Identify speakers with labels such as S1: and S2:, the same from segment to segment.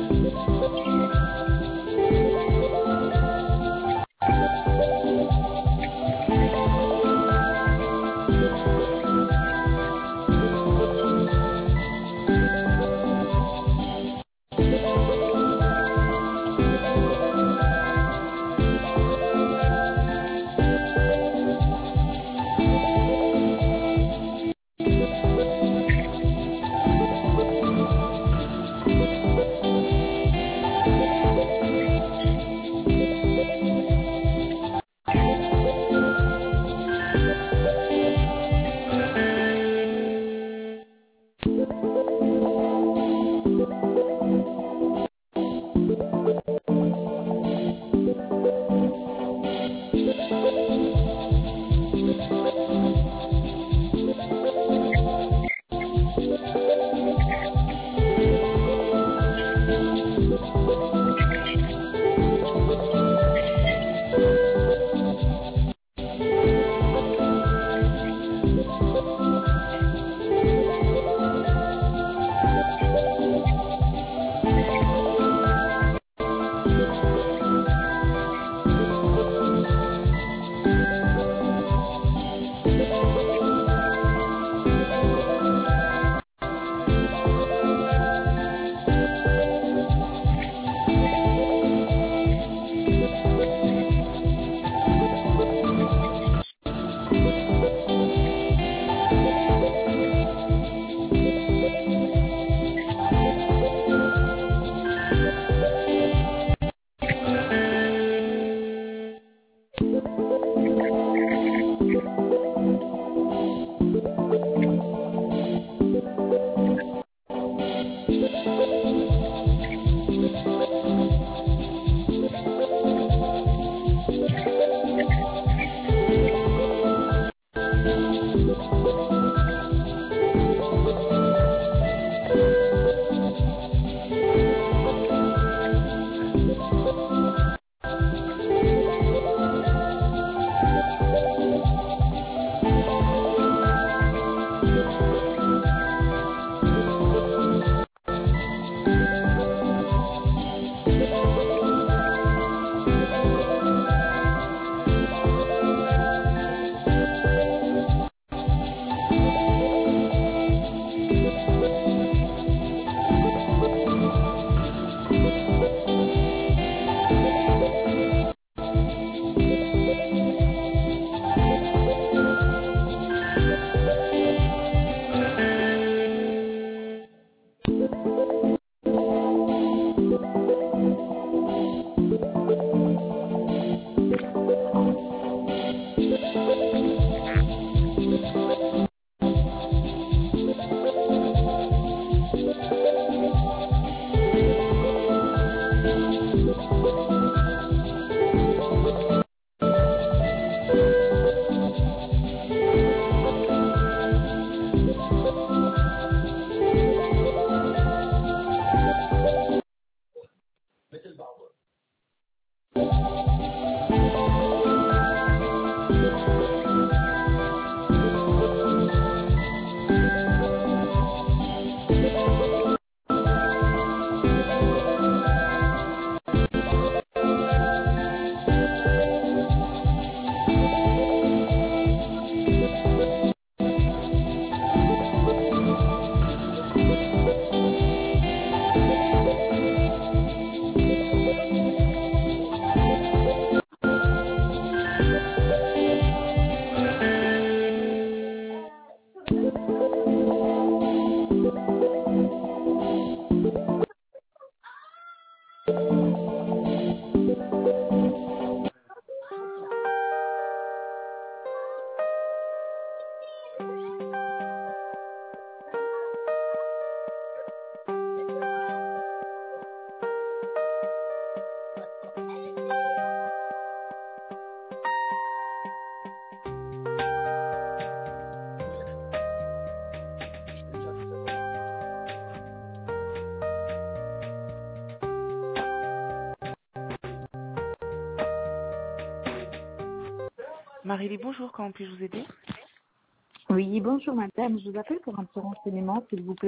S1: Marie-Lie, bonjour, comment puis-je vous aider?
S2: Oui, bonjour madame, je vous appelle pour un petit renseignement, s'il vous plaît.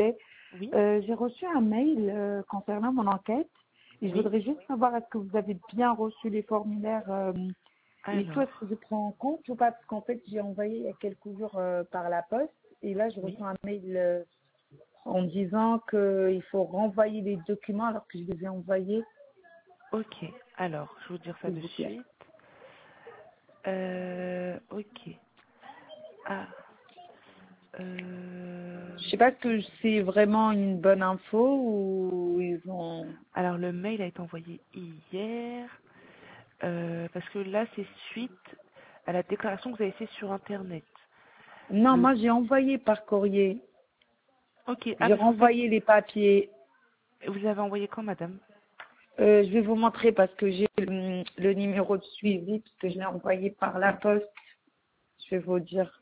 S1: Oui,
S2: J'ai reçu un mail concernant mon enquête et je
S1: oui.
S2: voudrais juste savoir est-ce que vous avez bien reçu les formulaires et tout, est-ce
S1: Alors,
S2: que je prends en compte ou pas? Parce qu'en fait, j'ai envoyé il y a quelques jours par la poste et là, je
S1: oui.
S2: reçois un mail en me disant qu'il faut renvoyer les documents alors que je les ai envoyés,
S1: Ok. Alors, je vais vous dire ça
S2: s'il
S1: de
S2: vous plaît.
S1: suite. Ok. Ah.
S2: Je sais pas si c'est vraiment une bonne info ou ils ont...
S1: Alors, le mail a été envoyé hier. Parce que là, c'est suite à la déclaration que vous avez faite sur Internet.
S2: Non,
S1: Le...
S2: moi j'ai envoyé par courrier.
S1: Ok. Ah,
S2: J'ai
S1: parce qu'en fait,
S2: renvoyé les papiers.
S1: vous avez envoyé quand, madame?
S2: Je vais vous montrer parce que j'ai le numéro de suivi parce que je l'ai envoyé par la poste. Je vais vous dire.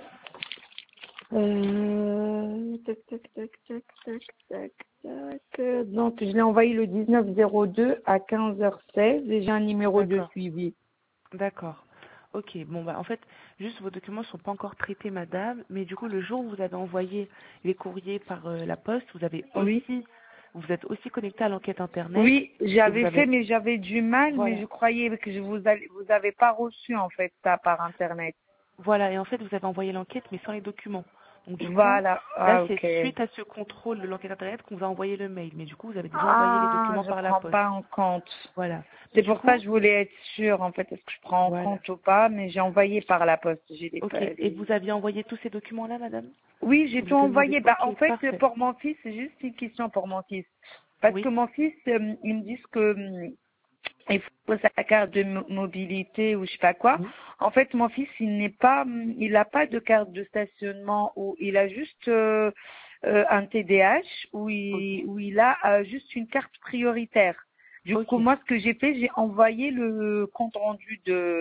S2: Tac, tac, tac, tac, tac, tac, tac. Donc, je l'ai envoyé le 19/02 à 15h16 et j'ai un numéro de
S1: D'accord.
S2: suivi.
S1: D'accord. Ok. Bon, bah, en fait, juste vos documents ne sont pas encore traités, madame. Mais du coup, le jour où vous avez envoyé les courriers par la poste,
S2: Oui.
S1: vous êtes aussi connecté à l'enquête Internet
S2: Oui,
S1: et vous
S2: j'avais fait,
S1: avez,
S2: mais j'avais du mal, mais je
S1: voilà.
S2: croyais que vous avez pas reçu en fait ça par internet.
S1: Voilà, et en fait, vous avez envoyé l'enquête, mais sans les documents. Donc, du coup,
S2: Voilà.
S1: là,
S2: Ah,
S1: c'est
S2: ok.
S1: suite à ce contrôle de l'enquête Internet qu'on vous a envoyé le mail. Mais du coup, vous avez déjà envoyé les
S2: Ah,
S1: documents
S2: je
S1: par la
S2: prends
S1: poste.
S2: pas en compte.
S1: Voilà.
S2: C'est
S1: Du
S2: pour ça que
S1: coup,
S2: je voulais être sûre en fait, est-ce que je prends en
S1: voilà.
S2: compte ou pas, mais j'ai envoyé par la poste. J'ai
S1: Ok. Et vous aviez envoyé tous ces documents-là, madame?
S2: Oui, j'ai
S1: Vous
S2: tout
S1: avez demandé.
S2: envoyé. Bah,
S1: Ok,
S2: en fait,
S1: parfait.
S2: pour mon fils, c'est juste une question pour mon fils. Parce que
S1: Oui.
S2: mon fils, ils me disent que il faut sa carte de mobilité ou je sais pas quoi.
S1: Oui.
S2: En fait, mon fils, il n'a pas de carte de stationnement ou il a juste un TDH
S1: Ok.
S2: où il a juste une carte prioritaire. Du coup,
S1: Ok.
S2: moi, ce que j'ai fait, j'ai envoyé le compte rendu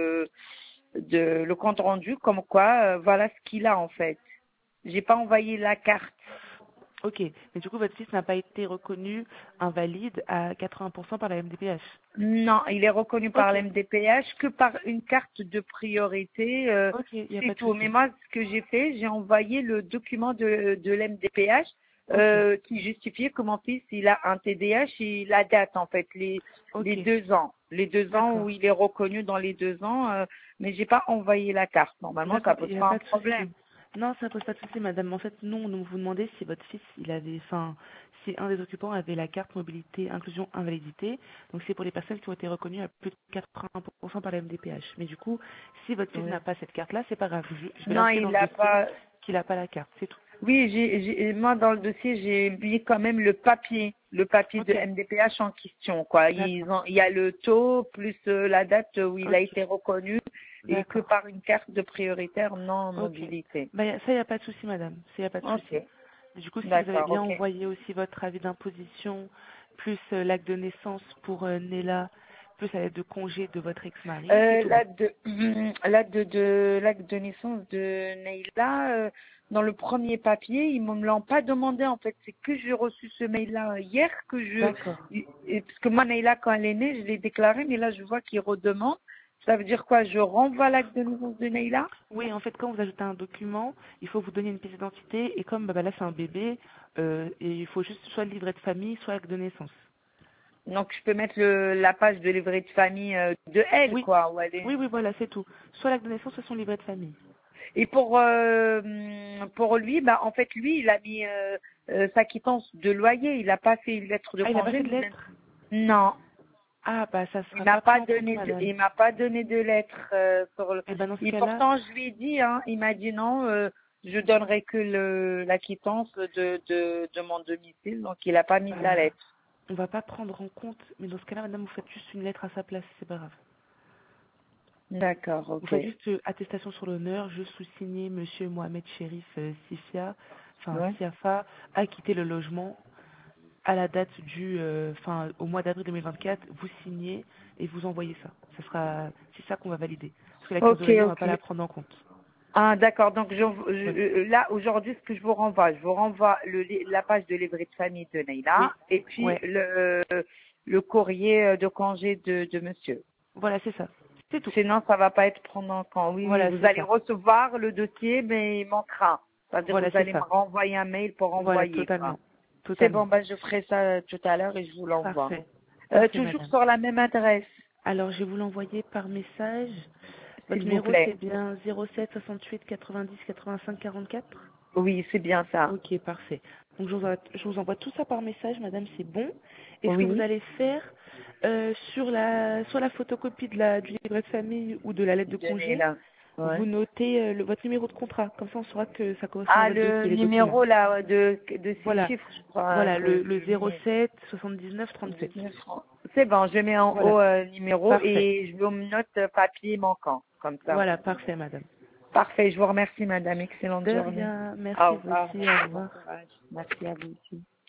S2: le compte rendu comme quoi, voilà ce qu'il a en fait. J'ai pas envoyé la carte.
S1: Ok. Mais du coup, votre fils n'a pas été reconnu invalide à 80% par la MDPH.
S2: Non, il est reconnu par
S1: Ok.
S2: l'MDPH que par une carte de priorité,
S1: Ok. Il n'y a
S2: c'est
S1: pas de
S2: tout.
S1: souci.
S2: Mais moi, ce que j'ai fait, j'ai envoyé le document de l'MDPH
S1: Ok.
S2: qui justifiait que mon fils, il a un TDH et la date, en fait, les
S1: Ok.
S2: 2 ans. Les 2 ans où
S1: D'accord.
S2: il est reconnu dans les 2 ans, mais j'ai pas envoyé la carte. Normalement, ça
S1: D'accord,
S2: pose
S1: il n'y a
S2: pas un
S1: pas de
S2: problème.
S1: souci. Non, ça pose pas de souci, madame. En fait, nous, on vous demandait si votre fils, il avait, enfin, si un des occupants avait la carte mobilité, inclusion, invalidité. Donc, c'est pour les personnes qui ont été reconnues à plus de 80% par la MDPH. Mais du coup, si votre fils
S2: Oui.
S1: n'a pas cette carte-là, c'est pas grave. Je vais
S2: Non,
S1: l'inscrire
S2: il
S1: dans le
S2: l'a
S1: dossier
S2: pas.
S1: qu'il n'a pas la carte. C'est tout.
S2: Oui, moi dans le dossier, j'ai mis quand même le papier de
S1: Ok,
S2: MDPH en question, quoi.
S1: d'accord.
S2: Il y a le taux plus la date où il a
S1: Ok,
S2: été reconnu et que
S1: d'accord.
S2: par une carte de prioritaire non
S1: Ok.
S2: mobilité.
S1: Bah, ça, il n'y a pas de souci, madame. Ça, il n'y a pas de
S2: Ok,
S1: souci. Du coup, si vous avez
S2: d'accord,
S1: bien
S2: ok.
S1: envoyé aussi votre avis d'imposition, plus l'acte de naissance pour Nella, plus la lettre de congé de votre ex-mari, c'est tout bon.
S2: L'acte de naissance de Neila, dans le premier papier, ils me l'ont pas demandé en fait. C'est que j'ai reçu ce mail-là hier
S1: D'accord.
S2: parce que moi Neila quand elle est née, je l'ai déclaré, mais là je vois qu'il redemande. Ça veut dire quoi? Je renvoie l'acte de naissance de Neila?
S1: Oui, en fait, quand vous ajoutez un document, il faut vous donner une pièce d'identité, et comme là, c'est un bébé, et il faut juste soit le livret de famille, soit l'acte de naissance.
S2: Donc je peux mettre la page de livret de famille de elle,
S1: Oui,
S2: quoi, où elle est.
S1: oui, oui, voilà, c'est tout. Soit l'acte de naissance, soit son livret de famille.
S2: Et pour lui, bah en fait lui, il a mis sa quittance de loyer. Il n'a pas fait une lettre de
S1: Ah, il n'a pas
S2: congé.
S1: fait de lettre?
S2: Non,
S1: Ah, bah, ça
S2: il
S1: sera
S2: m'a
S1: pas
S2: pas
S1: pris en compte,
S2: donné
S1: madame.
S2: il m'a pas donné de lettre sur le.
S1: Eh ben, dans ce
S2: Et
S1: cas-là,
S2: pourtant je lui ai dit, hein, il m'a dit non, je donnerai que la quittance de mon domicile. Donc il a pas mis la
S1: euh,
S2: lettre.
S1: on va pas prendre en compte, mais dans ce cas-là, madame, vous faites juste une lettre à sa place, c'est pas grave.
S2: D'accord,
S1: Vous
S2: ok.
S1: faites juste attestation sur l'honneur, je sous-signé Monsieur Mohamed Chérif Sifia, enfin
S2: Ouais.
S1: Siafa, a quitté le logement à la date au mois d'avril 2024, vous signez et vous envoyez ça. C'est ça qu'on va valider. Parce que la clause de
S2: Ok,
S1: loyer, on va pas la
S2: ok.
S1: prendre en compte.
S2: Ah, d'accord. Donc,
S1: Voilà.
S2: là, aujourd'hui, ce que je vous renvoie la page de livret de famille de Neila
S1: Oui.
S2: et puis
S1: Ouais.
S2: le courrier de congé de monsieur.
S1: Voilà, c'est ça. C'est tout.
S2: Sinon, ça va pas être prendre en compte. Oui, oui,
S1: Voilà,
S2: vous
S1: c'est
S2: allez
S1: ça.
S2: recevoir le dossier, mais il manquera. C'est-à-dire,
S1: Voilà,
S2: vous
S1: c'est
S2: allez me
S1: ça.
S2: renvoyer un mail pour
S1: Voilà,
S2: renvoyer, quoi.
S1: totalement.
S2: C'est bon,
S1: totalement.
S2: bah, je ferai ça tout à l'heure et je vous l'envoie.
S1: Parfait. Parfait,
S2: Toujours
S1: madame.
S2: sur la même adresse,
S1: Alors, je vais vous l'envoyer par message. Votre
S2: s'il vous
S1: numéro, c'est
S2: plaît.
S1: bien 07 68 90 85 44.
S2: Oui, c'est bien ça.
S1: Ok, parfait. Donc, je vous envoie tout ça par message, madame, c'est bon. Et ce que vous
S2: Oui.
S1: allez faire, soit la photocopie du livret de famille ou de la lettre de congé,
S2: Donnez-la. Ouais.
S1: vous notez votre numéro de contrat. Comme ça, on saura que ça correspond à
S2: Ah,
S1: votre
S2: le
S1: dossier, les documents.
S2: numéro là de 6
S1: Voilà.
S2: chiffres, je crois
S1: Voilà,
S2: que
S1: le
S2: j'ai mis
S1: 07 79 37.
S2: 19 francs. C'est bon, je mets en
S1: Voilà.
S2: haut numéro
S1: Parfait.
S2: et je vous note papier manquant, comme ça.
S1: Voilà, parfait, madame.
S2: Parfait, je vous remercie, madame. Excellente
S1: De
S2: journée.
S1: rien.
S2: Au
S1: Merci, vous
S2: revoir,
S1: aussi. Au
S2: merci, bon
S1: revoir.
S2: courage. Merci à vous aussi.